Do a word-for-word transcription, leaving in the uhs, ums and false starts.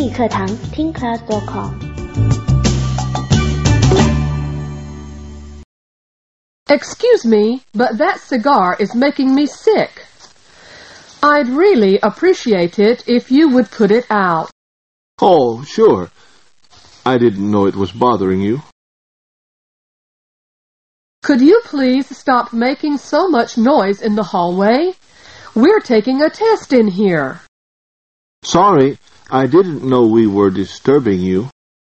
语课堂听 class dot com。 Excuse me, but that cigar is making me sick. I'd really appreciate it if you would put it out. Oh, sure. I didn't know it was bothering you. Could you please stop making so much noise in the hallway? We're taking a test in here. Sorry, I didn't know we were disturbing you.